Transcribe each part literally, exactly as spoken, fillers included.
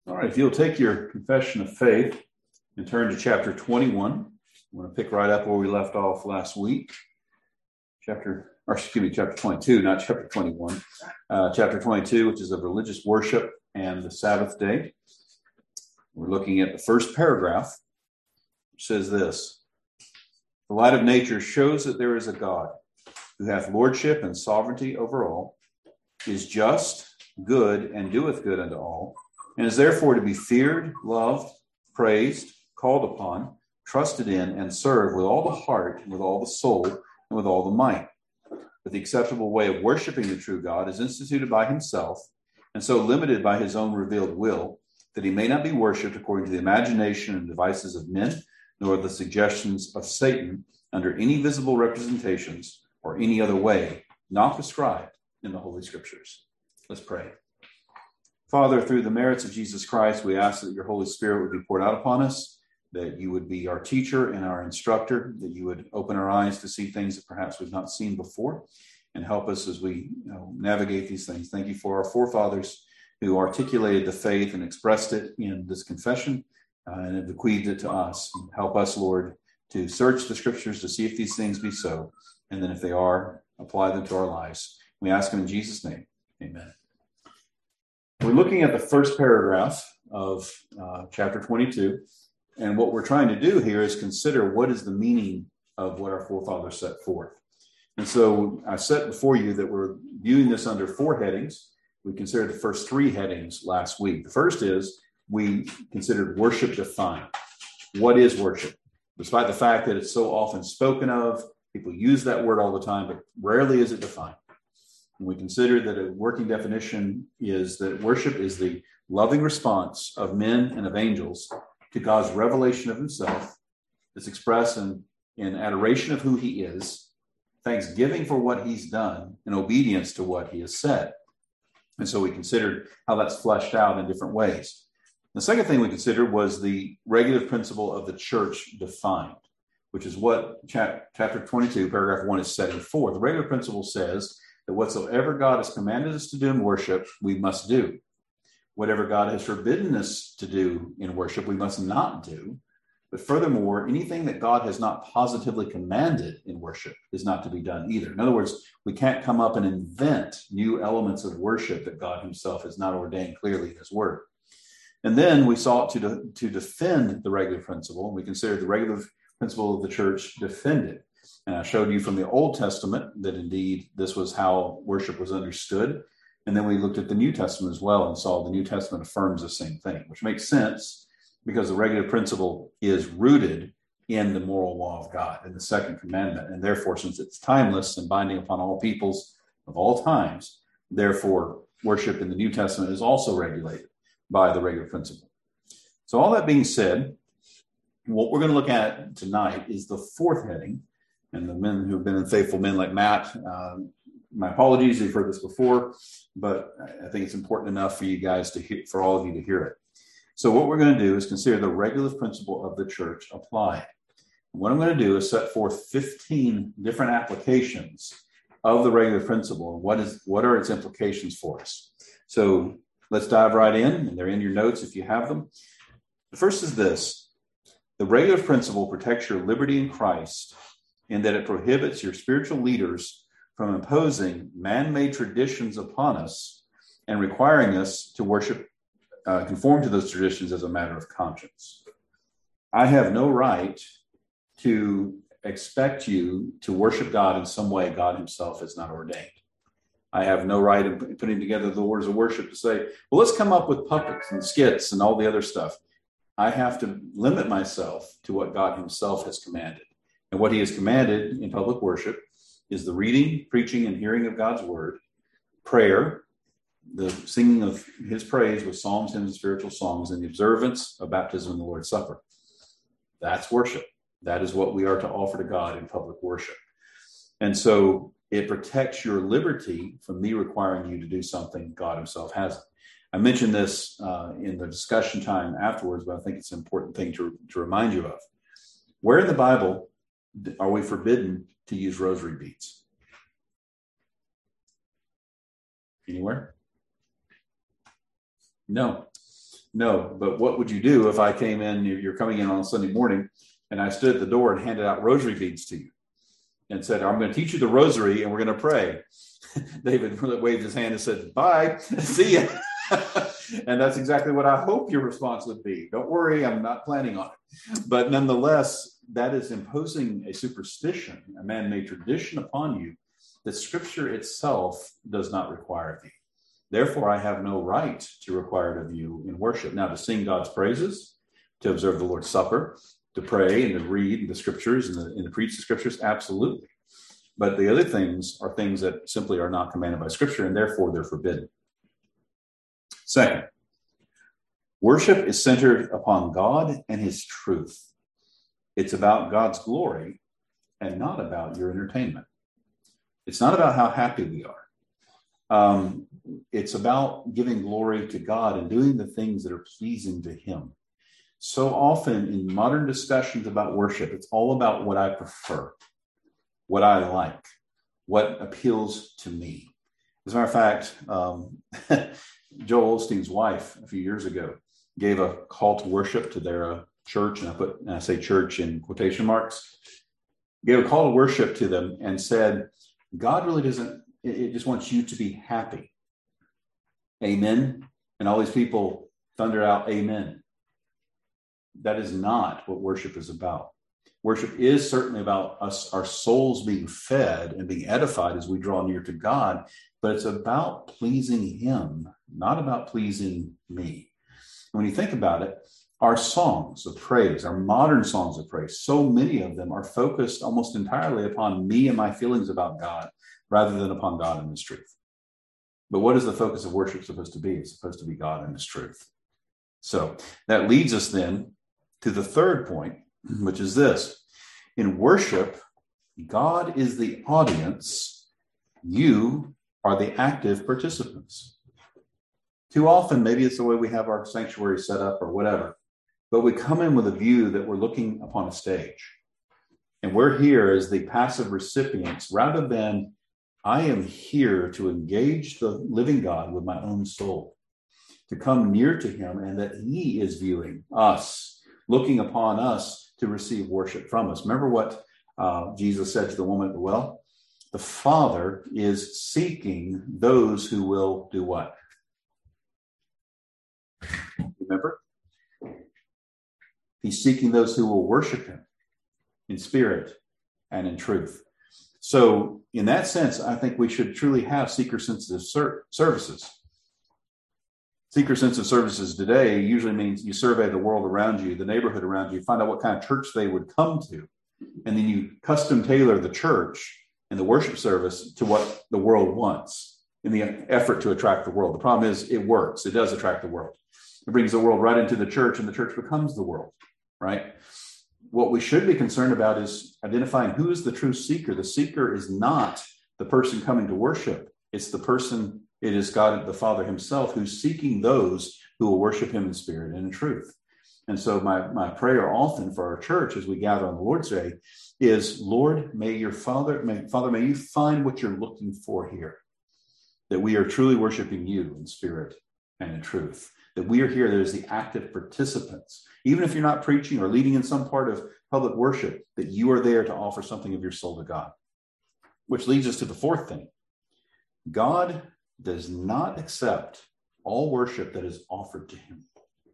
All right, if you'll take your confession of faith and turn to chapter twenty-one. I'm going to pick right up where we left off last week. Chapter, or excuse me, chapter twenty-two, not chapter twenty-one. Uh, chapter twenty-two, which is of religious worship and the Sabbath day. We're looking at the first paragraph, which says this: "The light of nature shows that there is a God who hath lordship and sovereignty over all, is just, good, and doeth good unto all, and is therefore to be feared, loved, praised, called upon, trusted in, and served with all the heart, and with all the soul, and with all the might. But the acceptable way of worshiping the true God is instituted by himself, and so limited by his own revealed will, that he may not be worshipped according to the imagination and devices of men, nor the suggestions of Satan, under any visible representations, or any other way, not prescribed in the Holy Scriptures." Let's pray. Father, through the merits of Jesus Christ, we ask that your Holy Spirit would be poured out upon us, that you would be our teacher and our instructor, that you would open our eyes to see things that perhaps we've not seen before, and help us as we you know, navigate these things. Thank you for our forefathers who articulated the faith and expressed it in this confession uh, and have bequeathed it to us. Help us, Lord, to search the Scriptures to see if these things be so, and then if they are, apply them to our lives. We ask them in Jesus' name. Amen. We're looking at the first paragraph of uh, chapter twenty-two, and what we're trying to do here is consider what is the meaning of what our forefathers set forth. And so I set before you that we're viewing this under four headings. We considered the first three headings last week. The first is we considered worship defined. What is worship? Despite the fact that it's so often spoken of, people use that word all the time, but rarely is it defined. And we considered that a working definition is that worship is the loving response of men and of angels to God's revelation of himself. It's expressed in, in adoration of who he is, thanksgiving for what he's done, and obedience to what he has said. And so we considered how that's fleshed out in different ways. The second thing we considered was the regulative principle of the church defined, which is what chapter twenty-two, paragraph one is setting forth. The regulative principle says that whatsoever God has commanded us to do in worship, we must do. Whatever God has forbidden us to do in worship, we must not do. But furthermore, anything that God has not positively commanded in worship is not to be done either. In other words, we can't come up and invent new elements of worship that God himself has not ordained clearly in his word. And then we sought to, de- to defend the regulative principle. We considered the regulative principle of the church defended. And I showed you from the Old Testament that indeed this was how worship was understood. And then we looked at the New Testament as well and saw the New Testament affirms the same thing, which makes sense because the regulative principle is rooted in the moral law of God, in the second commandment. And therefore, since it's timeless and binding upon all peoples of all times, therefore, worship in the New Testament is also regulated by the regulative principle. So all that being said, what we're going to look at tonight is the fourth heading. And the men who have been faithful men like Matt, um, my apologies, you've heard this before, but I think it's important enough for you guys to hear, for all of you to hear it. So what we're going to do is consider the regulative principle of the church applied. And what I'm going to do is set forth fifteen different applications of the regulative principle and what is what are its implications for us. So let's dive right in, and they're in your notes if you have them. The first is this: the regulative principle protects your liberty in Christ, in that it prohibits your spiritual leaders from imposing man-made traditions upon us and requiring us to worship, uh, conform to those traditions as a matter of conscience. I have no right to expect you to worship God in some way God himself has not ordained. I have no right in putting together the orders of worship to say, well, let's come up with puppets and skits and all the other stuff. I have to limit myself to what God himself has commanded. And what he has commanded in public worship is the reading, preaching, and hearing of God's word, prayer, the singing of his praise with psalms, hymns, and spiritual songs, and the observance of baptism and the Lord's Supper. That's worship. That is what we are to offer to God in public worship. And so it protects your liberty from me requiring you to do something God himself hasn't. I mentioned this uh, in the discussion time afterwards, but I think it's an important thing to, to remind you of. Where in the Bible are we forbidden to use rosary beads? Anywhere? No. No, but what would you do if I came in, you're coming in on a Sunday morning, and I stood at the door and handed out rosary beads to you and said, I'm going to teach you the rosary and we're going to pray. David waved his hand and said, bye, see ya. And that's exactly what I hope your response would be. Don't worry, I'm not planning on it. But nonetheless, that is imposing a superstition, a man-made tradition upon you that Scripture itself does not require of you. Therefore, I have no right to require it of you in worship. Now, to sing God's praises, to observe the Lord's Supper, to pray and to read the Scriptures and, the, and to preach the Scriptures, absolutely. But the other things are things that simply are not commanded by Scripture, and therefore they're forbidden. Second, worship is centered upon God and his truth. It's about God's glory and not about your entertainment. It's not about how happy we are. Um, it's about giving glory to God and doing the things that are pleasing to him. So often in modern discussions about worship, it's all about what I prefer, what I like, what appeals to me. As a matter of fact, um, Joel Osteen's wife a few years ago gave a call to worship to their uh, church, and I put and I say church in quotation marks, gave a call to worship to them and said, God really doesn't, it just wants you to be happy. Amen. And all these people thundered out, amen. That is not what worship is about. Worship is certainly about us, our souls being fed and being edified as we draw near to God, but it's about pleasing him, not about pleasing me. When you think about it, our songs of praise, our modern songs of praise, so many of them are focused almost entirely upon me and my feelings about God rather than upon God and his truth. But what is the focus of worship supposed to be? It's supposed to be God and his truth. So that leads us then to the third point, which is this. In worship, God is the audience. You are the active participants. Too often, maybe it's the way we have our sanctuary set up or whatever, but we come in with a view that we're looking upon a stage. And we're here as the passive recipients rather than I am here to engage the living God with my own soul, to come near to him and that he is viewing us, looking upon us to receive worship from us. Remember what uh, Jesus said to the woman at the well? The Father is seeking those who will do what? Remember? He's seeking those who will worship him in spirit and in truth. So in that sense, I think we should truly have seeker-sensitive ser- services. Seeker-sensitive services today usually means you survey the world around you, the neighborhood around you, find out what kind of church they would come to, and then you custom tailor the church and the worship service to what the world wants in the effort to attract the world. The problem is it works. It does attract the world. It brings the world right into the church, and the church becomes the world, right? What we should be concerned about is identifying who is the true seeker. The seeker is not the person coming to worship. It's the person, it is God the Father himself who's seeking those who will worship him in spirit and in truth. And so my, my prayer often for our church as we gather on the Lord's Day is, Lord, may your Father, may, Father, may you find what you're looking for here, that we are truly worshiping you in spirit and in truth, that we are here as the active participants. Even if you're not preaching or leading in some part of public worship, that you are there to offer something of your soul to God. Which leads us to the fourth thing. God does not accept all worship that is offered to him.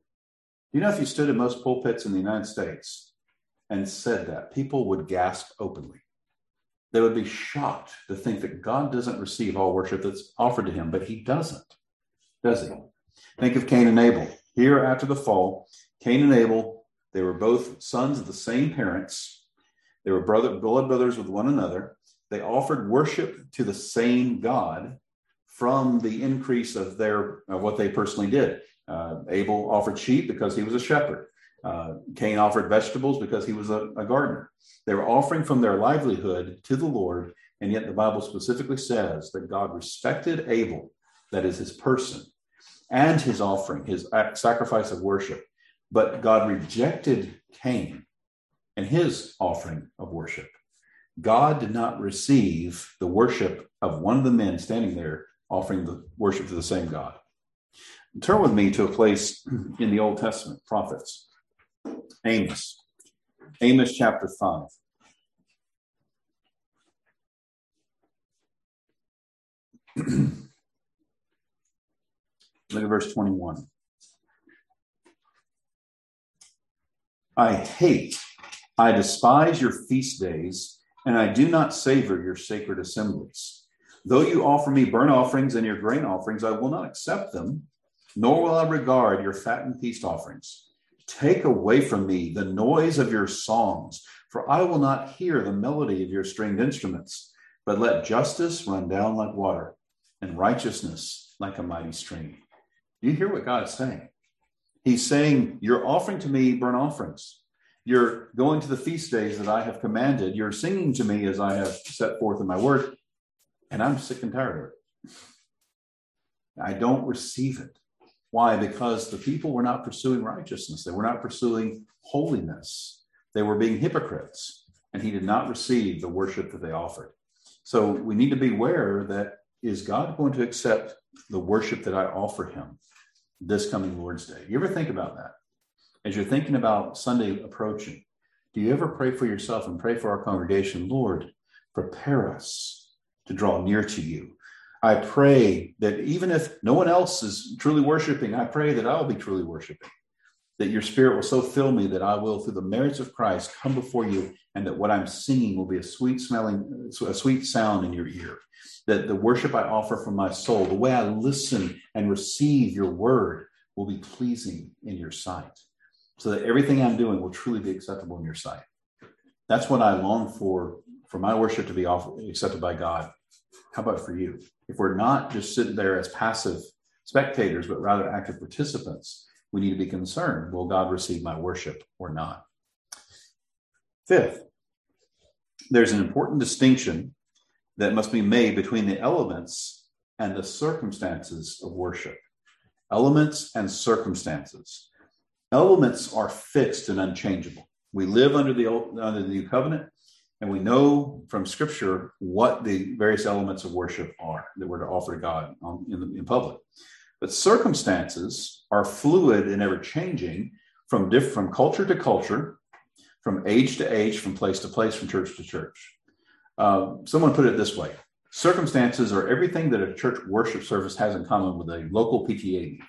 You know, if you stood in most pulpits in the United States and said that, people would gasp openly. They would be shocked to think that God doesn't receive all worship that's offered to him, but he doesn't, does he? Think of Cain and Abel. Here after the fall, Cain and Abel, they were both sons of the same parents. They were brother, blood brothers with one another. They offered worship to the same God from the increase of their of what they personally did. Uh, Abel offered sheep because he was a shepherd. Uh, Cain offered vegetables because he was a, a gardener. They were offering from their livelihood to the Lord, and yet the Bible specifically says that God respected Abel, that is his person, and his offering, his sacrifice of worship. But God rejected Cain and his offering of worship. God did not receive the worship of one of the men standing there offering the worship to the same God. Turn with me to a place in the Old Testament, prophets. Amos. Amos chapter five. Look at verse twenty-one. I hate, I despise your feast days, and I do not savor your sacred assemblies. Though you offer me burnt offerings and your grain offerings, I will not accept them, nor will I regard your fat and peace offerings. Take away from me the noise of your songs, for I will not hear the melody of your stringed instruments, but let justice run down like water and righteousness like a mighty stream. Do you hear what God's saying? He's saying, you're offering to me burnt offerings. You're going to the feast days that I have commanded. You're singing to me as I have set forth in my word, and I'm sick and tired of it. I don't receive it. Why? Because the people were not pursuing righteousness. They were not pursuing holiness. They were being hypocrites, and he did not receive the worship that they offered. So we need to be aware that, is God going to accept the worship that I offer him this coming Lord's Day? You ever think about that? As you're thinking about Sunday approaching, do you ever pray for yourself and pray for our congregation? Lord, prepare us to draw near to you. I pray that even if no one else is truly worshiping, I pray that I'll be truly worshiping, that your spirit will so fill me that I will, through the merits of Christ, come before you, and that what I'm singing will be a sweet smelling, a sweet sound in your ear, that the worship I offer from my soul, the way I listen and receive your word, will be pleasing in your sight, so that everything I'm doing will truly be acceptable in your sight. That's what I long for, for my worship to be offered, accepted by God. How about for you? If we're not just sitting there as passive spectators, but rather active participants, we need to be concerned, will God receive my worship or not? Fifth, there's an important distinction that must be made between the elements and the circumstances of worship. Elements and circumstances. Elements are fixed and unchangeable. We live under the old, under the new covenant, and we know from Scripture what the various elements of worship are that we're to offer to God on, in, the, in public. But circumstances are fluid and ever-changing from, diff- from culture to culture, from age to age, from place to place, from church to church. Uh, someone put it this way. Circumstances are everything that a church worship service has in common with a local P T A meeting.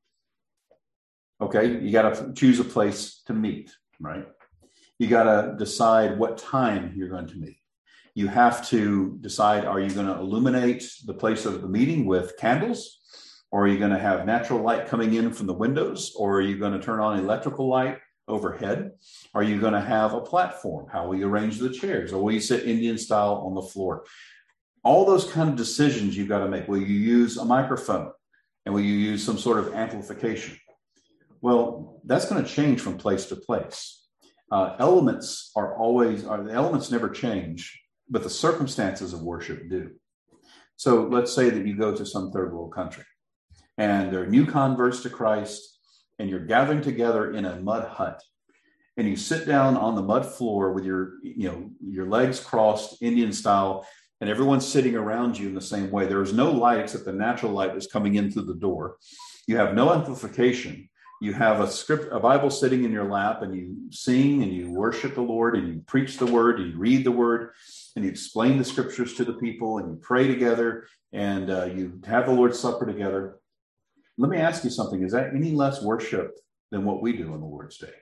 Okay, you got to choose a place to meet, right? You got to decide what time you're going to meet. You have to decide, are you going to illuminate the place of the meeting with candles? Or are you going to have natural light coming in from the windows? Or are you going to turn on electrical light overhead? Are you going to have a platform? How will you arrange the chairs? Or will you sit Indian style on the floor? All those kind of decisions you've got to make. Will you use a microphone? And will you use some sort of amplification? Well, that's going to change from place to place. Uh, elements are always, are, the elements never change, but the circumstances of worship do. So let's say that you go to some third world country and there are new converts to Christ, and you're gathering together in a mud hut, and you sit down on the mud floor with your, you know, your legs crossed Indian style, and everyone's sitting around you in the same way. There is no light except the natural light that's coming in through the door. You have no amplification. You have a script, a Bible sitting in your lap, and you sing and you worship the Lord, and you preach the word, and you read the word, and you explain the scriptures to the people, and you pray together, and uh, you have the Lord's Supper together. Let me ask you something. Is that any less worship than what we do on the Lord's Day?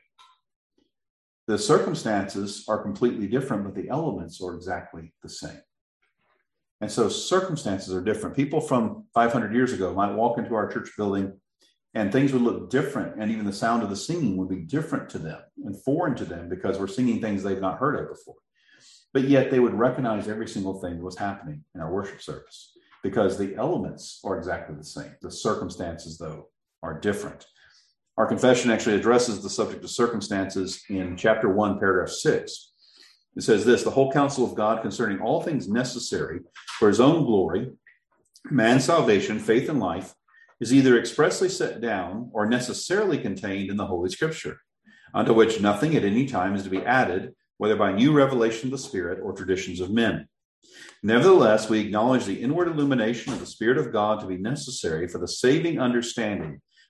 The circumstances are completely different, but the elements are exactly the same. And so circumstances are different. People from five hundred years ago might walk into our church building and things would look different. And even the sound of the singing would be different to them and foreign to them because we're singing things they've not heard of before. But yet they would recognize every single thing that was happening in our worship service because the elements are exactly the same. The circumstances, though, are different. Our confession actually addresses the subject of circumstances in chapter one, paragraph six. It says this: the whole counsel of God concerning all things necessary for his own glory, man's salvation, faith, and life, is either expressly set down or necessarily contained in the Holy Scripture, unto which nothing at any time is to be added, whether by new revelation of the Spirit or traditions of men. Nevertheless, we acknowledge the inward illumination of the Spirit of God to be necessary for the saving understanding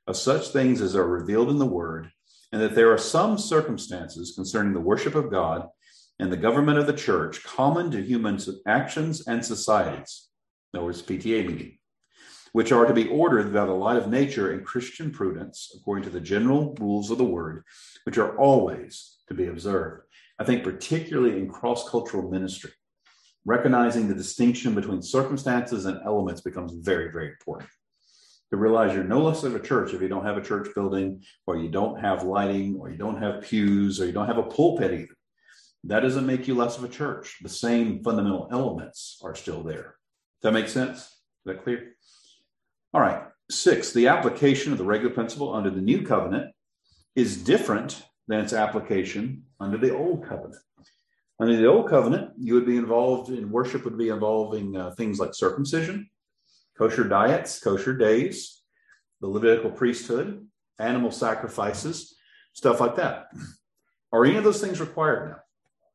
of such things as are revealed in the word, and that there are some circumstances concerning the worship of God and the government of the church common to human actions and societies, in other words, P T A meeting, which are to be ordered by the light of nature and Christian prudence, according to the general rules of the word, which are always to be observed. I think particularly in cross-cultural ministry, recognizing the distinction between circumstances and elements becomes very, very important. To realize you're no less of a church if you don't have a church building, or you don't have lighting, or you don't have pews, or you don't have a pulpit even. That doesn't make you less of a church. The same fundamental elements are still there. Does that make sense? Is that clear? All right. Six, the application of the regular principle under the new covenant is different than its application under the old covenant. Under the old covenant, you would be involved in worship would be involving uh, things like circumcision, kosher diets, kosher days, the Levitical priesthood, animal sacrifices, stuff like that. Are any of those things required now?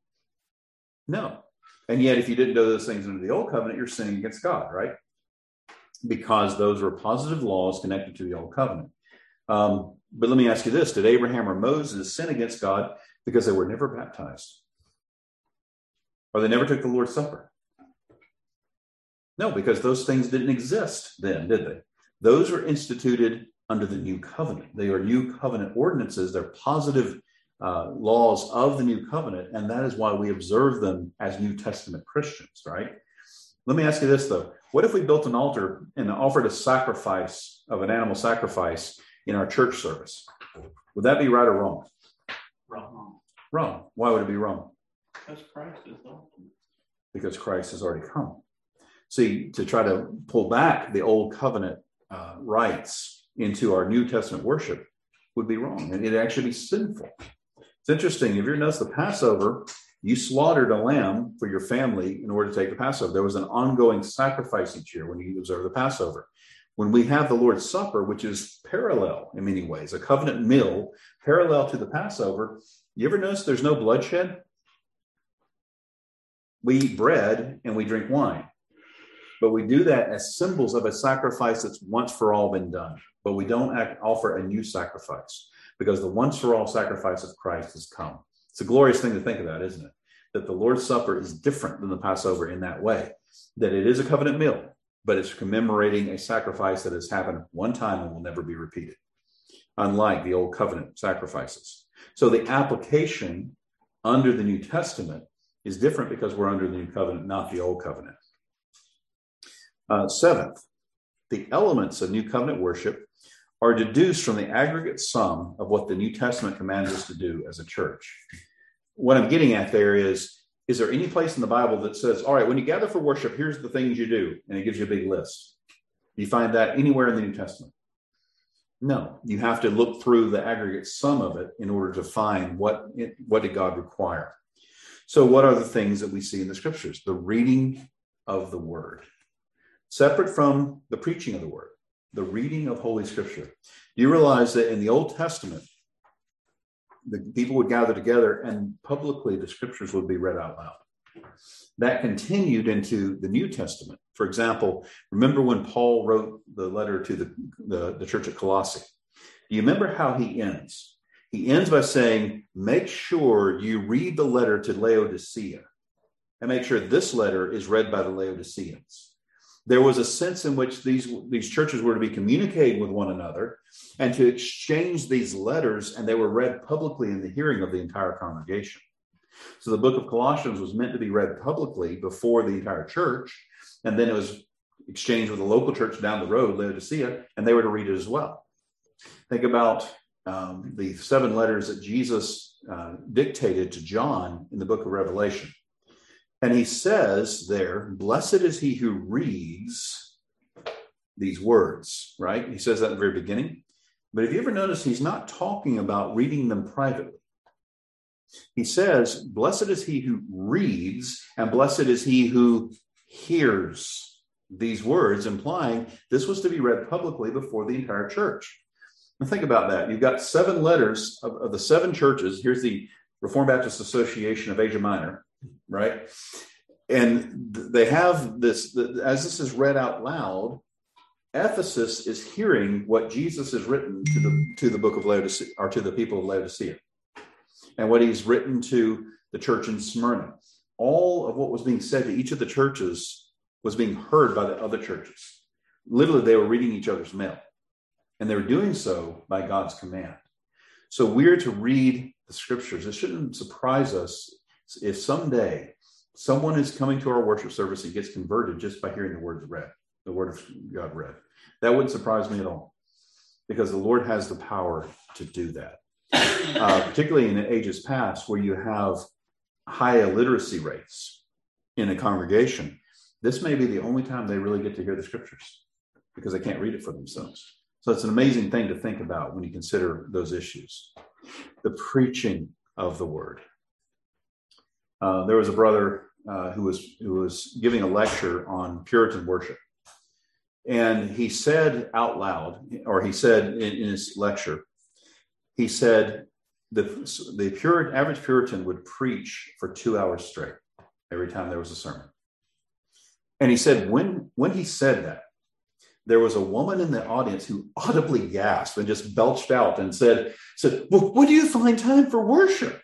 No. And yet, if you didn't do those things under the old covenant, you're sinning against God, right? Because those were positive laws connected to the old covenant. Um, but let me ask you this. Did Abraham or Moses sin against God because they were never baptized? Or they never took the Lord's Supper? No, because those things didn't exist then, did they? Those were instituted under the new covenant. They are new covenant ordinances. They're positive uh, laws of the new covenant, and that is why we observe them as New Testament Christians, right? Let me ask you this, though. What if we built an altar and offered a sacrifice of an animal sacrifice in our church service? Would that be right or wrong? Wrong. Wrong. Why would it be wrong? Because Christ is the ultimate. Because Christ has already come. See, to try to pull back the old covenant uh, rites into our New Testament worship would be wrong, and it'd actually be sinful. It's interesting. If you notice the Passover, you slaughtered a lamb for your family in order to take the Passover. There was an ongoing sacrifice each year when you observe the Passover. When we have the Lord's Supper, which is parallel in many ways, a covenant meal parallel to the Passover, you ever notice there's no bloodshed? We eat bread and we drink wine. But we do that as symbols of a sacrifice that's once for all been done. But we don't act, offer a new sacrifice, because the once for all sacrifice of Christ has come. It's a glorious thing to think about, isn't it? That the Lord's Supper is different than the Passover in that way. That it is a covenant meal, but it's commemorating a sacrifice that has happened one time and will never be repeated, unlike the old covenant sacrifices. So the application under the New Testament is different because we're under the New Covenant, not the Old Covenant. Uh, seventh, the elements of New Covenant worship are deduced from the aggregate sum of what the New Testament commands us to do as a church. What I'm getting at there is, is there any place in the Bible that says, all right, when you gather for worship, here's the things you do, and it gives you a big list? Do you find that anywhere in the New Testament? No, you have to look through the aggregate sum of it in order to find what, it, what did God require. So what are the things that we see in the scriptures? The reading of the word, separate from the preaching of the word, the reading of Holy Scripture. Do you realize that in the Old Testament, the people would gather together and publicly the scriptures would be read out loud? That continued into the New Testament. For example, remember when Paul wrote the letter to the, the, the church at Colossae? Do you remember how he ends? He ends by saying, make sure you read the letter to Laodicea and make sure this letter is read by the Laodiceans. There was a sense in which these, these churches were to be communicating with one another and to exchange these letters, and they were read publicly in the hearing of the entire congregation. So the book of Colossians was meant to be read publicly before the entire church, and then it was exchanged with a local church down the road, Laodicea, and they were to read it as well. Think about um, the seven letters that Jesus uh, dictated to John in the book of Revelation. And he says there, blessed is he who reads these words, right? He says that in the very beginning. But have you ever noticed he's not talking about reading them privately? He says, blessed is he who reads, and blessed is he who hears these words, implying this was to be read publicly before the entire church. Now think about that. You've got seven letters of, of the seven churches. Here's the Reformed Baptist Association of Asia Minor, right? And they have this, as this is read out loud, Ephesus is hearing what Jesus has written to the to the book of Laodicea, or to the people of Laodicea, and what he's written to the church in Smyrna. All of what was being said to each of the churches was being heard by the other churches. Literally, they were reading each other's mail, and they were doing so by God's command. So we're to read the scriptures. It shouldn't surprise us if someday someone is coming to our worship service and gets converted just by hearing the words read, the word of God read. That wouldn't surprise me at all, because the Lord has the power to do that. Uh, particularly in the ages past, where you have high illiteracy rates in a congregation, this may be the only time they really get to hear the scriptures, because they can't read it for themselves. So it's an amazing thing to think about when you consider those issues. The preaching of the word. Uh, there was a brother uh, who was who was giving a lecture on Puritan worship. And he said out loud, or he said in, in his lecture, he said the, the Puritan, average Puritan would preach for two hours straight every time there was a sermon. And he said when, when he said that, there was a woman in the audience who audibly gasped and just belched out and said, said, well, when do you find time for worship?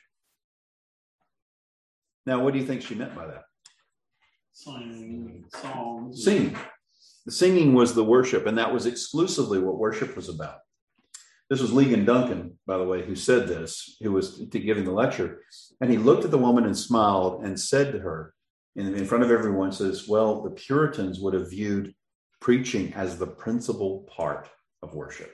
Now, what do you think she meant by that? Singing songs. Singing. The singing was the worship, and that was exclusively what worship was about. This was Ligon Duncan, by the way, who said this, who was giving the lecture. And he looked at the woman and smiled and said to her, in, in front of everyone, says, well, the Puritans would have viewed preaching as the principal part of worship.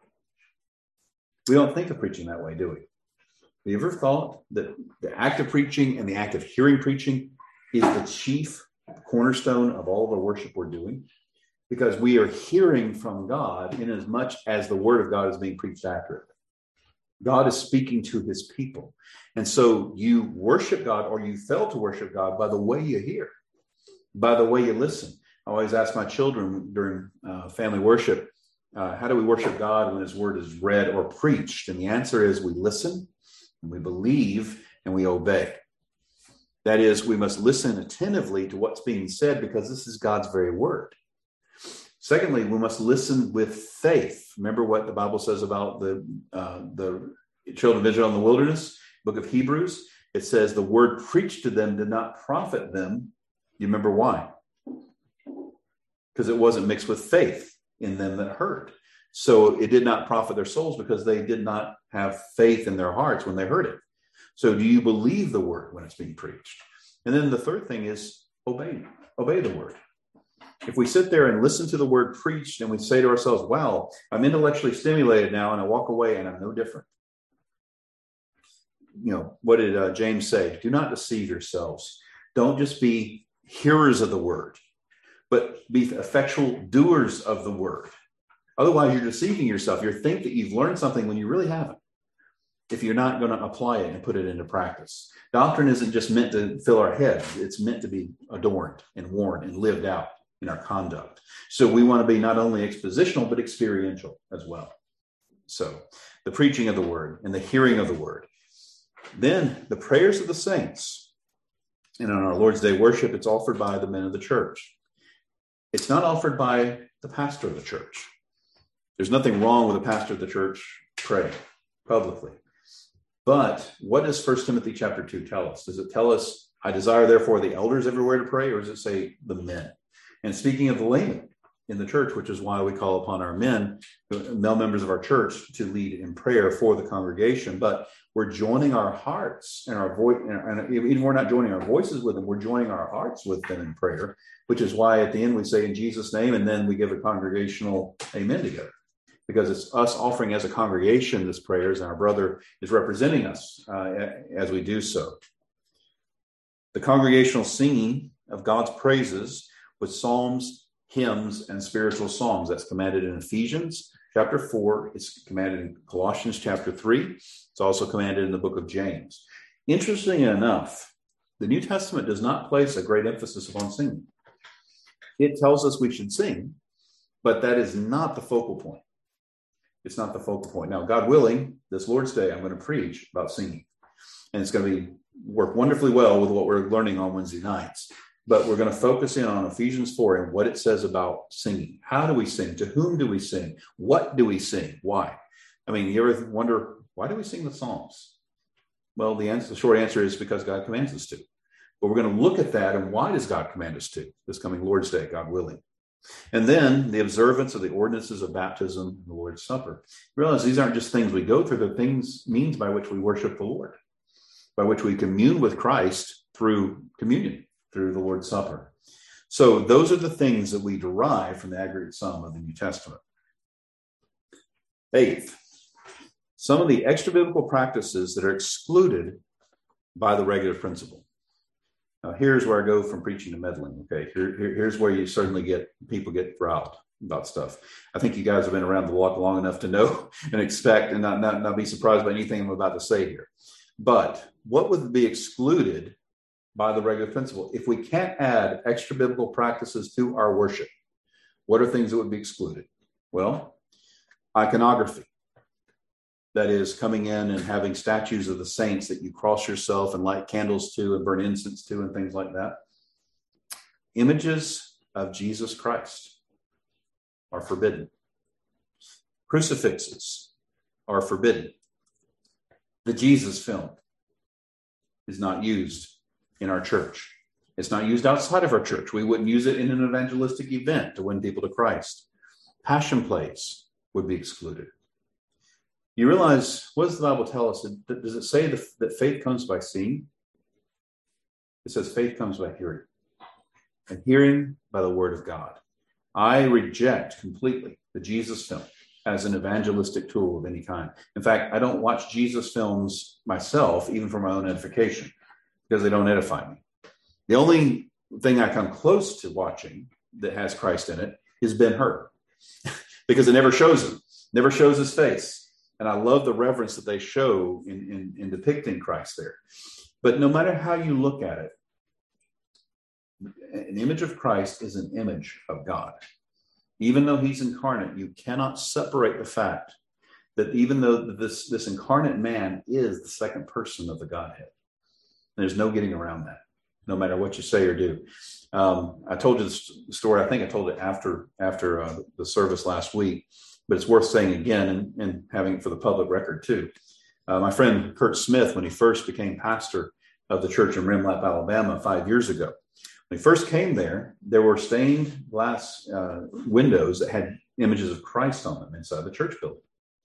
We don't think of preaching that way, do we? Have you ever thought that the act of preaching and the act of hearing preaching is the chief cornerstone of all the worship we're doing? Because we are hearing from God in as much as the word of God is being preached accurately. God is speaking to his people. And so you worship God, or you fail to worship God, by the way you hear, by the way you listen. I always ask my children during uh, family worship, uh, how do we worship God when his word is read or preached? And the answer is we listen, and we believe, and we obey. That is, we must listen attentively to what's being said, because this is God's very word. Secondly, we must listen with faith. Remember what the Bible says about the uh, the children of Israel in the wilderness, book of Hebrews. It says the word preached to them did not profit them. You remember why? Because it wasn't mixed with faith in them that heard. So it did not profit their souls, because they did not have faith in their hearts when they heard it. So do you believe the word when it's being preached? And then the third thing is obey. Obey the word. If we sit there and listen to the word preached and we say to ourselves, wow, I'm intellectually stimulated now, and I walk away and I'm no different. You know, what did uh, James say? Do not deceive yourselves. Don't just be hearers of the word, but be effectual doers of the word. Otherwise, you're deceiving yourself. You think that you've learned something when you really haven't, if you're not going to apply it and put it into practice. Doctrine isn't just meant to fill our heads. It's meant to be adorned and worn and lived out in our conduct. So we want to be not only expositional, but experiential as well. So the preaching of the word and the hearing of the word. Then the prayers of the saints. And on our Lord's Day worship, it's offered by the men of the church. It's not offered by the pastor of the church. There's nothing wrong with a pastor of the church praying publicly. But what does First Timothy chapter two tell us? Does it tell us, I desire therefore the elders everywhere to pray, or does it say the men? And speaking of the laymen in the church, which is why we call upon our men, male members of our church, to lead in prayer for the congregation. But we're joining our hearts and our voice, and even we're not joining our voices with them, we're joining our hearts with them in prayer, which is why at the end we say in Jesus' name, and then we give a congregational amen together. Because it's us offering as a congregation this prayers, and our brother is representing us uh, as we do so. The congregational singing of God's praises with psalms, hymns, and spiritual songs. That's commanded in Ephesians chapter four. It's commanded in Colossians chapter three. It's also commanded in the book of James. Interestingly enough, the New Testament does not place a great emphasis upon singing. It tells us we should sing, but that is not the focal point. It's not the focal point. Now, God willing, this Lord's Day, I'm going to preach about singing. And it's going to be work wonderfully well with what we're learning on Wednesday nights. But we're going to focus in on Ephesians four and what it says about singing. How do we sing? To whom do we sing? What do we sing? Why? I mean, you ever wonder, why do we sing the Psalms? Well, the answer, the short answer is because God commands us to. But we're going to look at that and why does God command us to this coming Lord's Day, God willing. And then the observance of the ordinances of baptism and the Lord's Supper. Realize these aren't just things we go through, they're things, means by which we worship the Lord, by which we commune with Christ through communion, through the Lord's Supper. So those are the things that we derive from the aggregate sum of the New Testament. Eighth, some of the extra biblical practices that are excluded by the regulative principle. Now, here's where I go from preaching to meddling. Okay, here, here, here's where you certainly get people get riled about stuff. I think you guys have been around the block long enough to know and expect and not, not, not be surprised by anything I'm about to say here. But what would be excluded by the regulative principle? If we can't add extra biblical practices to our worship, what are things that would be excluded? Well, iconography. That is coming in and having statues of the saints that you cross yourself and light candles to and burn incense to and things like that. Images of Jesus Christ are forbidden. Crucifixes are forbidden. The Jesus film is not used in our church. It's not used outside of our church. We wouldn't use it in an evangelistic event to win people to Christ. Passion plays would be excluded. You realize, what does the Bible tell us? Does it say that faith comes by seeing? It says faith comes by hearing, and hearing by the word of God. I reject completely the Jesus film as an evangelistic tool of any kind. In fact, I don't watch Jesus films myself, even for my own edification, because they don't edify me. The only thing I come close to watching that has Christ in it is Ben-Hur, because it never shows him, never shows his face. And I love the reverence that they show in, in, in depicting Christ there. But no matter how you look at it, an image of Christ is an image of God. Even though he's incarnate, you cannot separate the fact that even though this, this incarnate man is the second person of the Godhead, there's no getting around that, no matter what you say or do. Um, I told you this story, I think I told it after, after uh, the service last week, but it's worth saying again and, and having it for the public record too. Uh, my friend Kurt Smith, when he first became pastor of the church in Rimlap, Alabama, five years ago, when he first came there, there were stained glass uh, windows that had images of Christ on them inside the church building.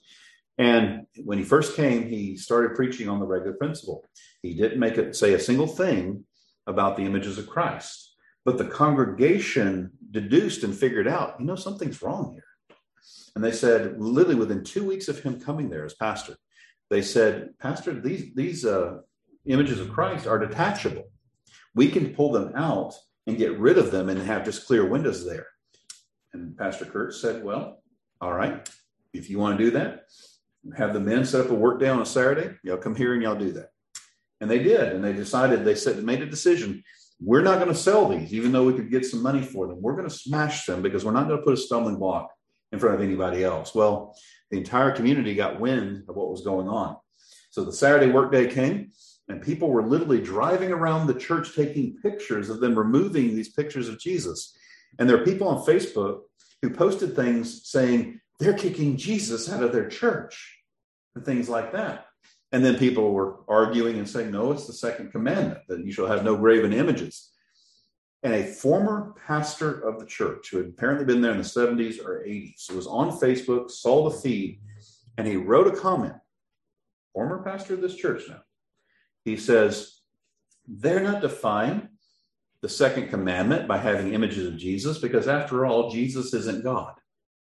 And when he first came, he started preaching on the regulative principle. He didn't make it say a single thing about the images of Christ, but the congregation deduced and figured out, you know, something's wrong here. And they said, literally within two weeks of him coming there as pastor, they said, Pastor, these, these uh, images of Christ are detachable. We can pull them out and get rid of them and have just clear windows there. And Pastor Kurt said, well, all right, if you want to do that, have the men set up a work day on a Saturday, y'all come here and y'all do that. And they did. And they decided, they said, made a decision. We're not going to sell these, even though we could get some money for them. We're going to smash them because we're not going to put a stumbling block in front of anybody else. Well, the entire community got wind of what was going on. So the Saturday workday came, and people were literally driving around the church taking pictures of them removing these pictures of Jesus. And there are people on Facebook who posted things saying they're kicking Jesus out of their church and things like that. And then people were arguing and saying, no, it's the second commandment, that you shall have no graven images. And a former pastor of the church, who had apparently been there in the seventies or eighties, was on Facebook, saw the feed, and he wrote a comment. Former pastor of this church now. He says, they're not defying the second commandment by having images of Jesus, because after all, Jesus isn't God.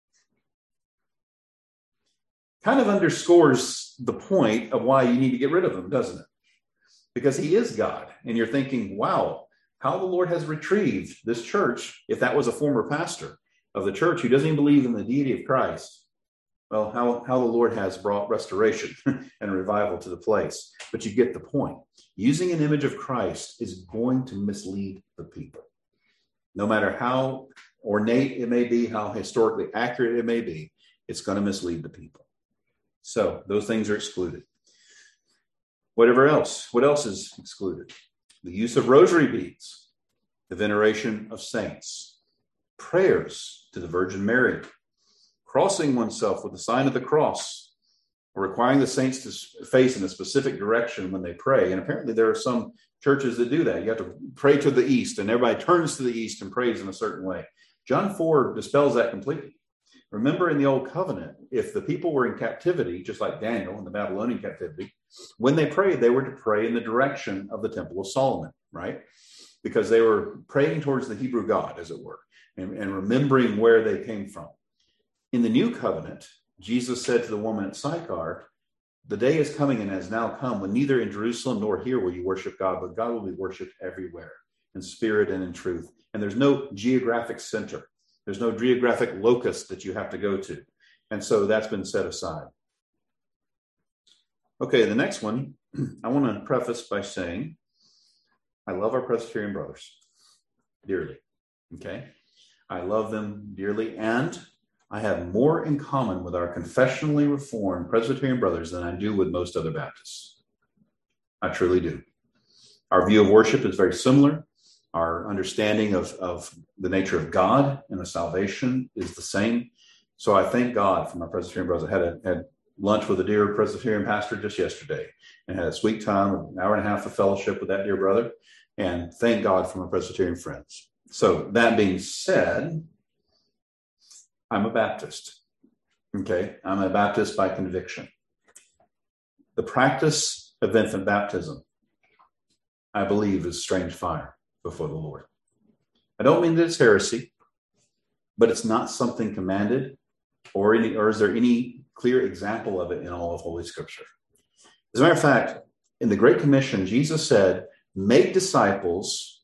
Kind of underscores the point of why you need to get rid of him, doesn't it? Because he is God. And you're thinking, wow, how the Lord has retrieved this church, if that was a former pastor of the church who doesn't even believe in the deity of Christ. Well, how, how the Lord has brought restoration and revival to the place. But you get the point. Using an image of Christ is going to mislead the people. No matter how ornate it may be, how historically accurate it may be, it's going to mislead the people. So those things are excluded. Whatever else, what else is excluded? The use of rosary beads. the veneration of saints, prayers to the Virgin Mary, crossing oneself with the sign of the cross, or requiring the saints to face in a specific direction when they pray. And apparently there are some churches that do that. You have to pray to the east, and everybody turns to the east and prays in a certain way. John four dispels that completely. Remember, in the Old Covenant, if the people were in captivity, just like Daniel in the Babylonian captivity, when they prayed, they were to pray in the direction of the Temple of Solomon, right? Because they were praying towards the Hebrew God, as it were, and, and remembering where they came from. In the New Covenant, Jesus said to the woman at Sychar, the day is coming and has now come when neither in Jerusalem nor here will you worship God, but God will be worshiped everywhere in spirit and in truth. And there's no geographic center. There's no geographic locus that you have to go to. And so that's been set aside. Okay, the next one, I want to preface by saying, I love our Presbyterian brothers dearly. Okay? I love them dearly, and I have more in common with our confessionally reformed Presbyterian brothers than I do with most other Baptists. I truly do. Our view of worship is very similar. Our understanding of, of the nature of God and of salvation is the same. So I thank God for my Presbyterian brothers. I had, a, had lunch with a dear Presbyterian pastor just yesterday and had a sweet time, an hour and a half of fellowship with that dear brother. And thank God for my Presbyterian friends. So that being said, I'm a Baptist. Okay, I'm a Baptist by conviction. The practice of infant baptism, I believe, is strange fire before the Lord. I don't mean that it's heresy, but it's not something commanded, or any, or is there any clear example of it in all of Holy Scripture? As a matter of fact, in the Great Commission, Jesus said, make disciples,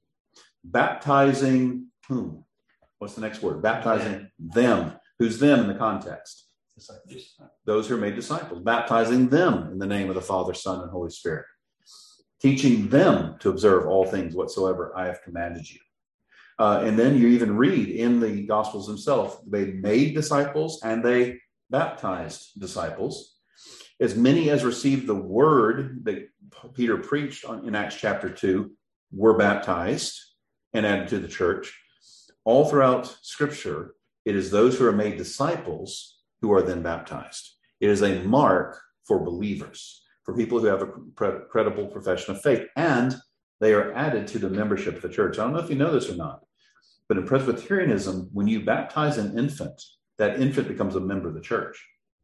baptizing whom? What's the next word? Baptizing them. Who's them in the context? Those who are made disciples. Baptizing them in the name of the Father, Son, and Holy Spirit. Teaching them to observe all things whatsoever I have commanded you. Uh, and then you even read in the Gospels themselves, they made disciples and they baptized disciples. As many as received the word that Peter preached on, in Acts chapter two were baptized and added to the church. All throughout Scripture, it is those who are made disciples who are then baptized. It is a mark for believers, for people who have a credible profession of faith, and they are added to the membership of the church. I don't know if you know this or not, but in Presbyterianism, when you baptize an infant, that infant becomes a member of the church.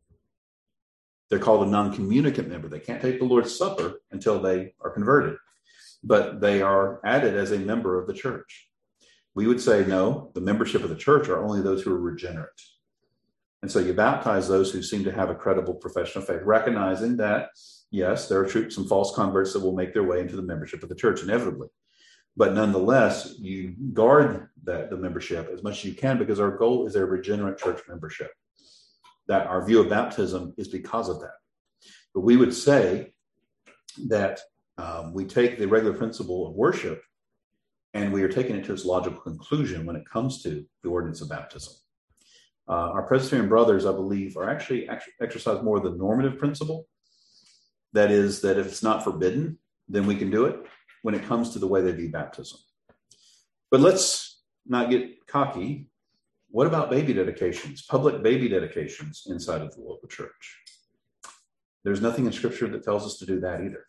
They're called a non-communicant member. They can't take the Lord's Supper until they are converted, but they are added as a member of the church. We would say, no, the membership of the church are only those who are regenerate. And so you baptize those who seem to have a credible profession of faith, recognizing that, yes, there are some false converts that will make their way into the membership of the church inevitably. But nonetheless, you guard that the membership as much as you can, because our goal is a regenerate church membership. That our view of baptism is because of that. But we would say that um, we take the regular principle of worship and we are taking it to its logical conclusion when it comes to the ordinance of baptism. Uh, our Presbyterian brothers, I believe, are actually, actually exercise more of the normative principle. That is, that if it's not forbidden, then we can do it when it comes to the way they view baptism. But let's not get cocky. What about baby dedications, public baby dedications inside of the local church? There's nothing in Scripture that tells us to do that either.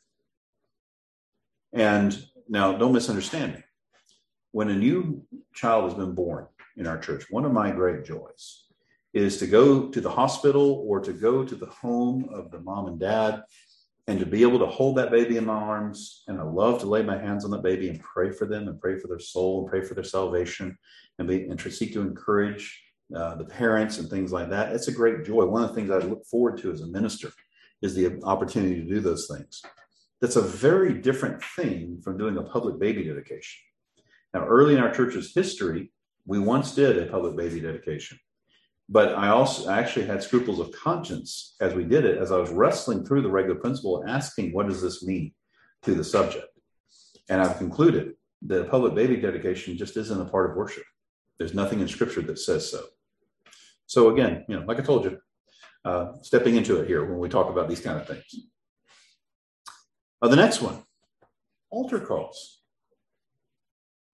And now, don't misunderstand me. When a new child has been born in our church, one of my great joys is to go to the hospital or to go to the home of the mom and dad and to be able to hold that baby in my arms. And I love to lay my hands on that baby and pray for them and pray for their soul and pray for their salvation and, be, and to seek to encourage uh, the parents and things like that. It's a great joy. One of the things I look forward to as a minister is the opportunity to do those things. That's a very different thing from doing a public baby dedication. Now, early in our church's history, we once did a public baby dedication. But I also actually had scruples of conscience as we did it, as I was wrestling through the regular principle and asking, what does this mean to the subject? And I've concluded that a public baby dedication just isn't a part of worship. There's nothing in Scripture that says so. So again, you know, like I told you, uh, stepping into it here when we talk about these kind of things. Uh, the next one, altar calls.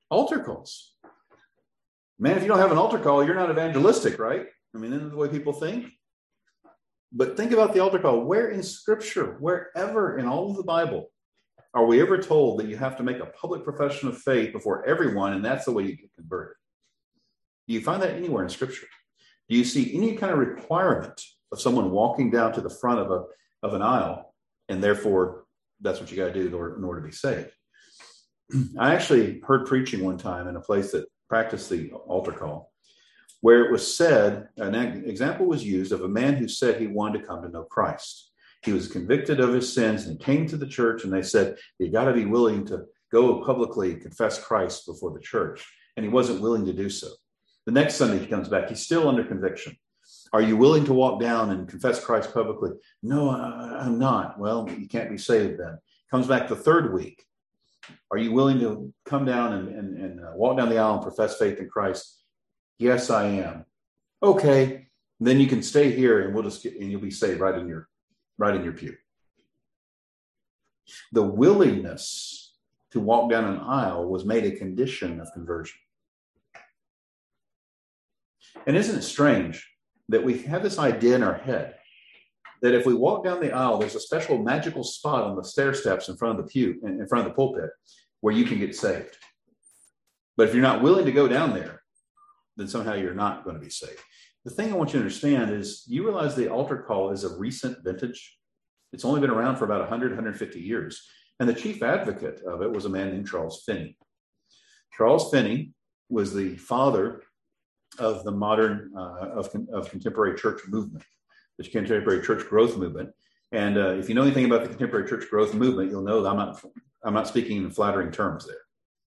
Altar calls. Man, if you don't have an altar call, you're not evangelistic, right? I mean, isn't that the way people think? But think about the altar call. Where in Scripture, wherever in all of the Bible, are we ever told that you have to make a public profession of faith before everyone, and that's the way you get converted? Do you find that anywhere in Scripture? Do you see any kind of requirement of someone walking down to the front of a of an aisle, and therefore that's what you got to do in order, in order to be saved? I actually heard preaching one time in a place that practiced the altar call, where it was said, an example was used of a man who said he wanted to come to know Christ. He was convicted of his sins and came to the church, and they said, you got to be willing to go publicly confess Christ before the church. And he wasn't willing to do so. The next Sunday he comes back, he's still under conviction. Are you willing to walk down and confess Christ publicly? No, I'm not. Well, you can't be saved then. Comes back the third week. Are you willing to come down and, and, and uh, walk down the aisle and profess faith in Christ? Yes, I am. Okay, then you can stay here and we'll just get, and you'll be saved right in your right in your pew. The willingness to walk down an aisle was made a condition of conversion. And isn't it strange that we have this idea in our head that if we walk down the aisle, there's a special magical spot on the stair steps in front of the pew, in front of the pulpit, where you can get saved. But if you're not willing to go down there, then somehow you're not going to be saved. The thing I want you to understand is you realize the altar call is a recent vintage. It's only been around for about one hundred, one hundred fifty years. And the chief advocate of it was a man named Charles Finney. Charles Finney was the father of the modern, uh, of, of contemporary church movement, the contemporary church growth movement. And uh, if you know anything about the contemporary church growth movement, you'll know that I'm not, I'm not speaking in flattering terms there.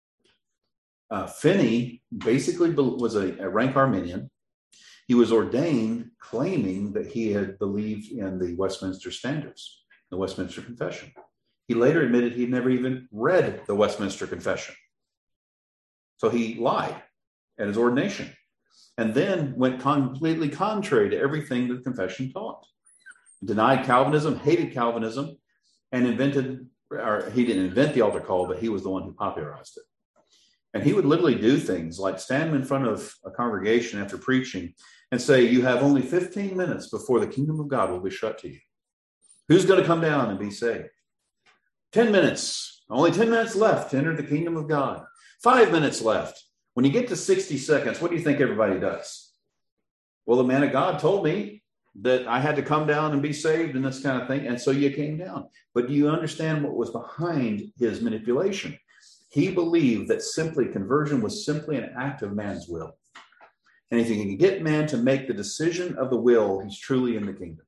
Uh, Finney basically was a, a rank Arminian. He was ordained claiming that he had believed in the Westminster Standards, the Westminster Confession. He later admitted he'd never even read the Westminster Confession. So he lied at his ordination and then went completely contrary to everything that the confession taught. Denied Calvinism, hated Calvinism, and invented, or he didn't invent the altar call, but he was the one who popularized it. And he would literally do things like stand in front of a congregation after preaching and say, you have only fifteen minutes before the kingdom of God will be shut to you. Who's going to come down and be saved? ten minutes, only ten minutes left to enter the kingdom of God. Five minutes left. When you get to sixty seconds, what do you think everybody does? Well, the man of God told me that I had to come down and be saved and this kind of thing. And so you came down. But do you understand what was behind his manipulation? He believed that simply conversion was simply an act of man's will. And if you can get man to make the decision of the will, he's truly in the kingdom.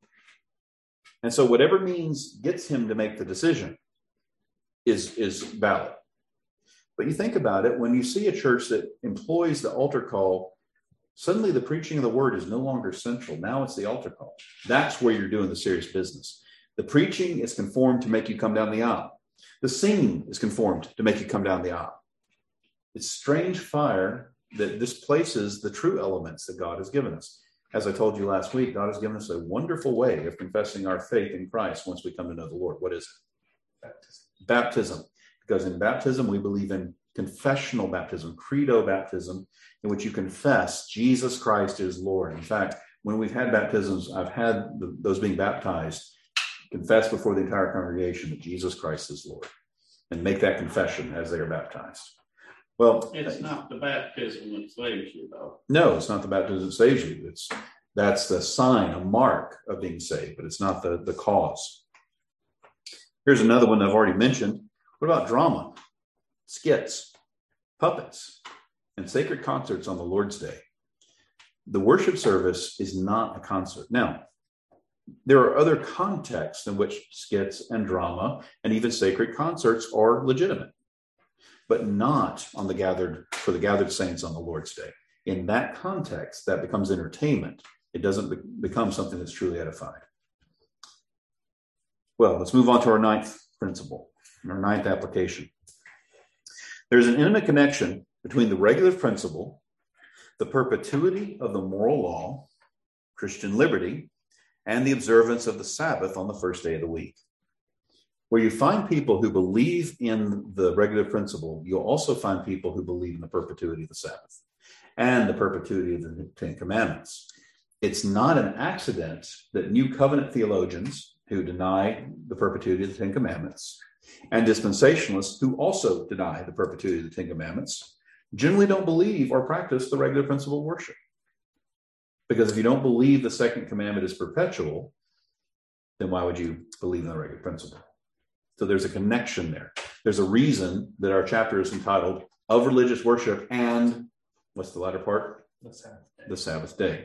And so whatever means gets him to make the decision is, is valid. But you think about it, when you see a church that employs the altar call, suddenly the preaching of the word is no longer central. Now it's the altar call. That's where you're doing the serious business. The preaching is conformed to make you come down the aisle. The singing is conformed to make you come down the aisle. It's strange fire that displaces the true elements that God has given us. As I told you last week, God has given us a wonderful way of confessing our faith in Christ once we come to know the Lord. What is it? Baptism. Baptism. Because in baptism, we believe in confessional baptism, credo baptism, in which you confess Jesus Christ is Lord. In fact, when we've had baptisms, I've had the, those being baptized confess before the entire congregation that Jesus Christ is Lord and make that confession as they are baptized. Well, it's not the baptism that saves you, though. No, it's not the baptism that saves you. It's that's the sign, a mark of being saved, but it's not the, the cause. Here's another one I've already mentioned. What about drama, skits, puppets, and sacred concerts on the Lord's Day? The worship service is not a concert. Now, there are other contexts in which skits and drama and even sacred concerts are legitimate, but not on the gathered for the gathered saints on the Lord's Day. In that context, that becomes entertainment. It doesn't be- become something that's truly edified. Well, let's move on to our ninth principle, our ninth application. There's an intimate connection between the regulative principle, the perpetuity of the moral law, Christian liberty, and the observance of the Sabbath on the first day of the week. Where you find people who believe in the regulative principle, you'll also find people who believe in the perpetuity of the Sabbath and the perpetuity of the Ten Commandments. It's not an accident that New Covenant theologians who deny the perpetuity of the Ten Commandments and dispensationalists who also deny the perpetuity of the Ten Commandments generally don't believe or practice the regulative principle of worship. Because if you don't believe the second commandment is perpetual, then why would you believe in the regulative principle? So there's a connection there. There's a reason that our chapter is entitled Of Religious Worship and, what's the latter part? The Sabbath day. The Sabbath day.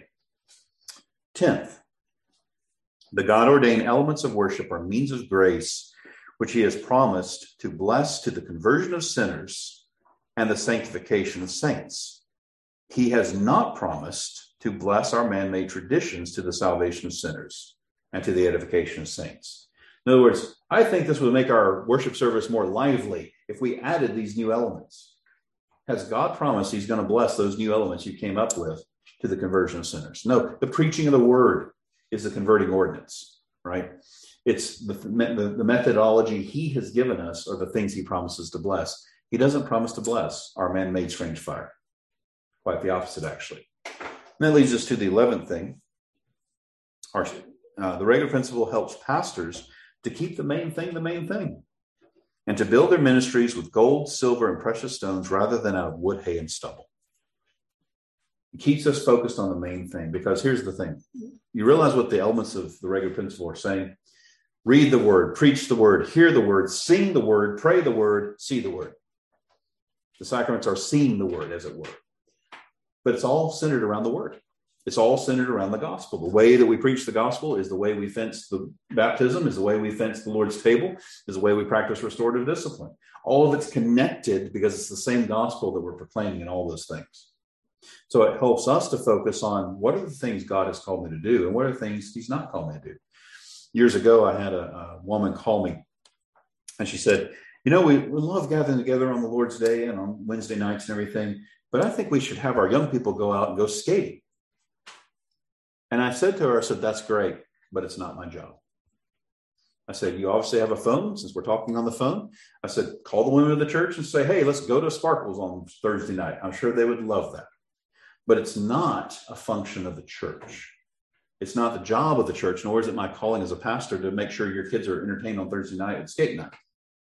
Tenth, the God-ordained elements of worship are means of grace which he has promised to bless to the conversion of sinners and the sanctification of saints. He has not promised to bless our man-made traditions to the salvation of sinners and to the edification of saints. In other words, I think this would make our worship service more lively if we added these new elements. Has God promised he's going to bless those new elements you came up with to the conversion of sinners? No, the preaching of the word is the converting ordinance, right? It's the, the, the methodology he has given us are the things he promises to bless. He doesn't promise to bless our man-made strange fire. Quite the opposite, actually. And that leads us to the eleventh thing. Our, uh, the regulative principle helps pastors to keep the main thing the main thing and to build their ministries with gold, silver, and precious stones rather than out of wood, hay, and stubble. It keeps us focused on the main thing because here's the thing. You realize what the elements of the regulative principle are saying? Read the word, preach the word, hear the word, sing the word, pray the word, see the word. The sacraments are seeing the word, as it were. But it's all centered around the word. It's all centered around the gospel. The way that we preach the gospel is the way we fence the baptism, is the way we fence the Lord's table, is the way we practice restorative discipline. All of it's connected because it's the same gospel that we're proclaiming in all those things. So it helps us to focus on what are the things God has called me to do and what are the things he's not called me to do. Years ago, I had a, a woman call me and she said, you know, we, we love gathering together on the Lord's Day and on Wednesday nights and everything, but I think we should have our young people go out and go skating. And I said to her, I said, that's great, but it's not my job. I said, you obviously have a phone since we're talking on the phone. I said, call the women of the church and say, hey, let's go to Sparkles on Thursday night. I'm sure they would love that. But it's not a function of the church. It's not the job of the church, nor is it my calling as a pastor to make sure your kids are entertained on Thursday night at skate night.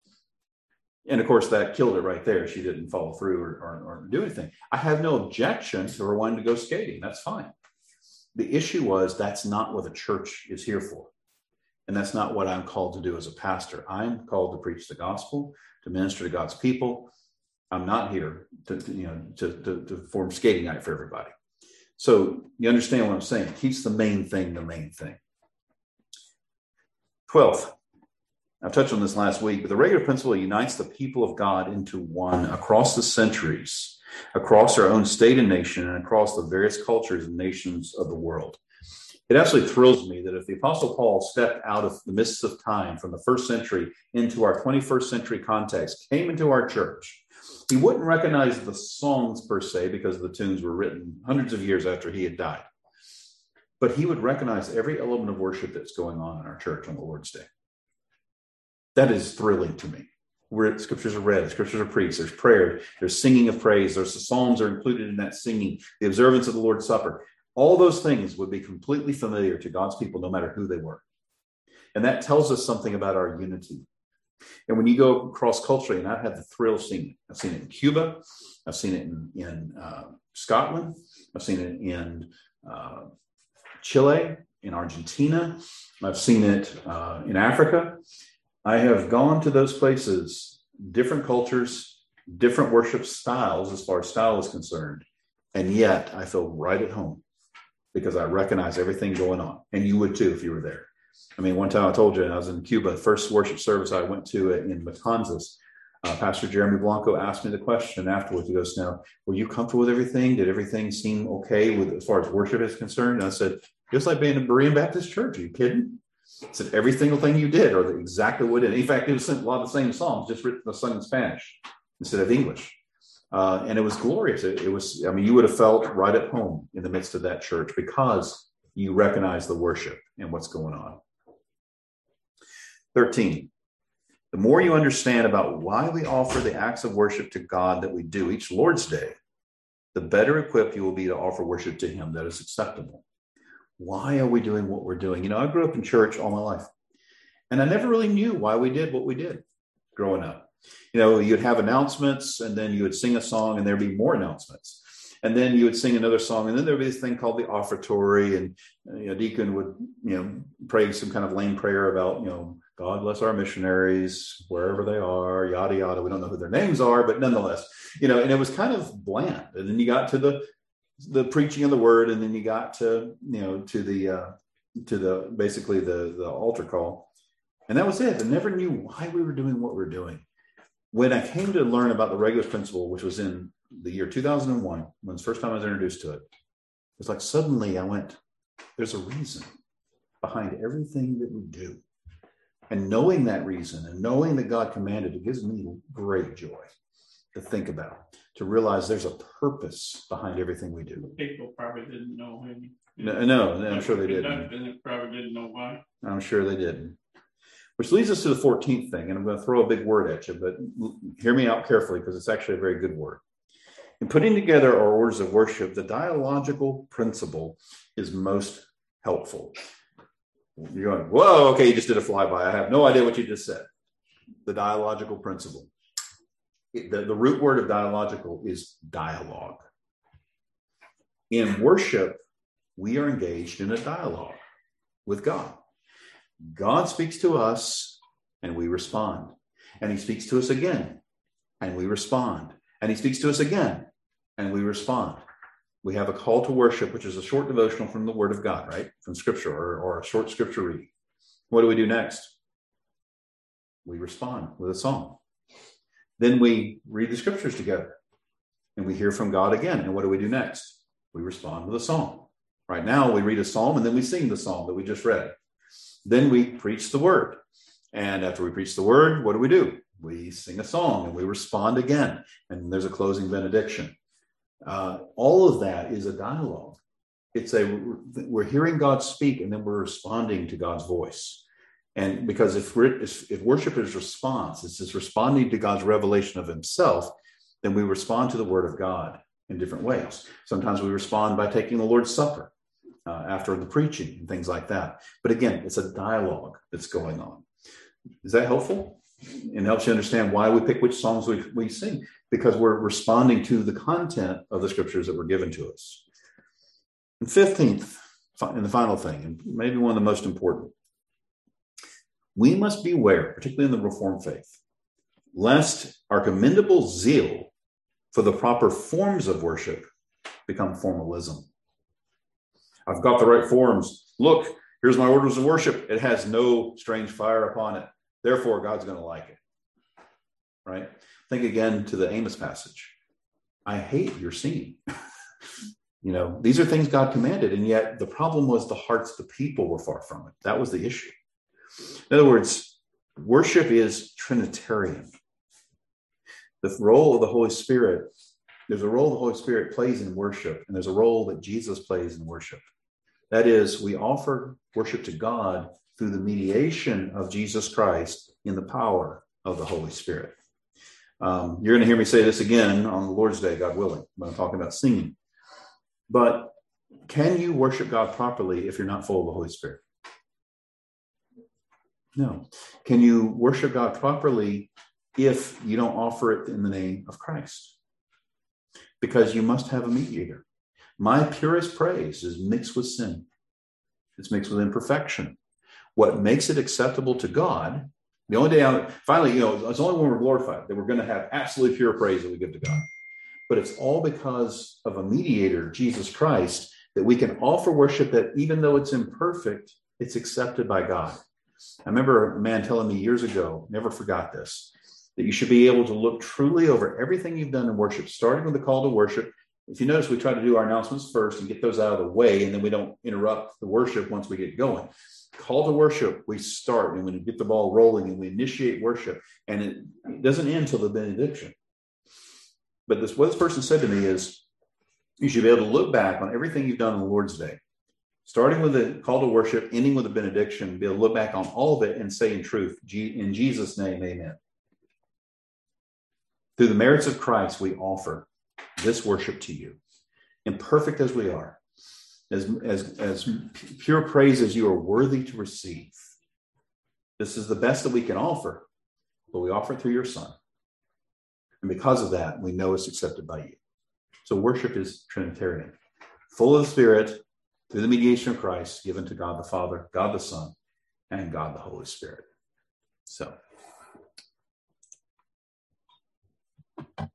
And of course, that killed it right there. She didn't follow through or, or, or do anything. I have no objection to her wanting to go skating. That's fine. The issue was that's not what the church is here for. And that's not what I'm called to do as a pastor. I'm called to preach the gospel, to minister to God's people. I'm not here to, to you know, to, to, to form skating night for everybody. So you understand what I'm saying. It keeps the main thing the main thing. Twelfth, I touched on this last week, but the regulative principle unites the people of God into one across the centuries, across our own state and nation, and across the various cultures and nations of the world. It absolutely thrills me that if the Apostle Paul stepped out of the mists of time from the first century into our twenty-first century context, came into our church, he wouldn't recognize the songs per se because the tunes were written hundreds of years after he had died. But he would recognize every element of worship that's going on in our church on the Lord's Day. That is thrilling to me. Where scriptures are read, scriptures are preached, there's prayer, there's singing of praise, there's the psalms are included in that singing, the observance of the Lord's Supper. All those things would be completely familiar to God's people, no matter who they were. And that tells us something about our unity. And when you go cross-culturally, and I've had the thrill of seeing it. I've seen it in Cuba. I've seen it in, in uh, Scotland. I've seen it in uh, Chile, in Argentina. I've seen it uh, in Africa. I have gone to those places, different cultures, different worship styles as far as style is concerned. And yet I feel right at home because I recognize everything going on. And you would too if you were there. I mean, one time I told you I was in Cuba, the first worship service I went to in Matanzas, uh, Pastor Jeremy Blanco asked me the question afterwards. He goes, now, were you comfortable with everything? Did everything seem okay with as far as worship is concerned? And I said, just like being in a Berean Baptist church. Are you kidding? I said, every single thing you did or exactly what it did. In fact, it was a lot of the same songs, just written sung in Spanish instead of English. Uh, and it was glorious. It, it was, I mean, you would have felt right at home in the midst of that church because you recognize the worship and what's going on. thirteen, The more you understand about why we offer the acts of worship to God that we do each Lord's Day, the better equipped you will be to offer worship to him that is acceptable. Why are we doing what we're doing? You know, I grew up in church all my life, and I never really knew why we did what we did growing up. You know, you'd have announcements, and then you would sing a song, and there'd be more announcements. And then you would sing another song, and then there'd be this thing called the offertory, and you know, deacon would, you know, pray some kind of lame prayer about, you know, God bless our missionaries, wherever they are, yada, yada. We don't know who their names are, but nonetheless, you know, and it was kind of bland. And then you got to the the preaching of the word, and then you got to, you know, to the, uh, to the, basically the, the altar call. And that was it. I never knew why we were doing what we're doing. When I came to learn about the Regulus Principle, which was in the year two thousand one, when the first time I was introduced to it, it was like suddenly I went, there's a reason behind everything that we do. And knowing that reason and knowing that God commanded it gives me great joy to think about, to realize there's a purpose behind everything we do. People probably didn't know him. No, no, I'm sure they didn't. They probably didn't know why. I'm sure they didn't. Which leads us to the fourteenth thing, and I'm going to throw a big word at you, but hear me out carefully because it's actually a very good word. In putting together our orders of worship, the dialogical principle is most helpful. You're going, whoa, okay, you just did a flyby. I have no idea what you just said. The dialogical principle. The, the root word of dialogical is dialogue. In worship, we are engaged in a dialogue with God. God speaks to us and we respond. And he speaks to us again and we respond. And he speaks to us again and we respond. We have a call to worship, which is a short devotional from the Word of God, right? From Scripture, or, or a short Scripture reading. What do we do next? We respond with a song. Then we read the Scriptures together and we hear from God again. And what do we do next? We respond with a song. Right now, we read a psalm and then we sing the psalm that we just read. Then we preach the Word. And after we preach the Word, what do we do? We sing a song and we respond again. And there's a closing benediction. Uh, all of that is a dialogue. It's a, we're hearing God speak and then we're responding to God's voice. And because if, we're, if, if worship is response, it's just responding to God's revelation of himself, then we respond to the Word of God in different ways. Sometimes we respond by taking the Lord's Supper uh, after the preaching and things like that. But again, it's a dialogue that's going on. Is that helpful? And helps you understand why we pick which songs we, we sing, because we're responding to the content of the scriptures that were given to us. And fifteenth, and the final thing, and maybe one of the most important, we must beware, particularly in the Reformed faith, lest our commendable zeal for the proper forms of worship become formalism. I've got the right forms. Look, here's my orders of worship. It has no strange fire upon it. Therefore, God's going to like it, right? Think again to the Amos passage. I hate your singing. You know, these are things God commanded, and yet the problem was the hearts of the people were far from it. That was the issue. In other words, worship is Trinitarian. The role of the Holy Spirit, there's a role the Holy Spirit plays in worship, and there's a role that Jesus plays in worship. That is, we offer worship to God through the mediation of Jesus Christ in the power of the Holy Spirit. Um, you're going to hear me say this again on the Lord's Day, God willing, when I'm talking about singing. But can you worship God properly if you're not full of the Holy Spirit? No. Can you worship God properly if you don't offer it in the name of Christ? Because you must have a mediator. My purest praise is mixed with sin. It's mixed with imperfection. What makes it acceptable to God, the only day I, finally, you know, it's only when we're glorified that we're going to have absolutely pure praise that we give to God. But it's all because of a mediator, Jesus Christ, that we can offer worship that even though it's imperfect, it's accepted by God. I remember a man telling me years ago, never forgot this, that you should be able to look truly over everything you've done in worship, starting with the call to worship. If you notice, we try to do our announcements first and get those out of the way, and then we don't interrupt the worship once we get going. Call to worship, we start, and when we get the ball rolling and we initiate worship, and it, it doesn't end till the benediction. But this, what this person said to me is, you should be able to look back on everything you've done on the Lord's Day starting with the call to worship, ending with a benediction, be able to look back on all of it and say in truth, in Jesus' name, amen. Through the merits of Christ, we offer this worship to you. Imperfect as we are, as, as, as pure praise as you are worthy to receive. This is the best that we can offer, but we offer it through your Son. And because of that, we know it's accepted by you. So worship is Trinitarian, full of the Spirit, through the mediation of Christ, given to God the Father, God the Son, and God the Holy Spirit. So.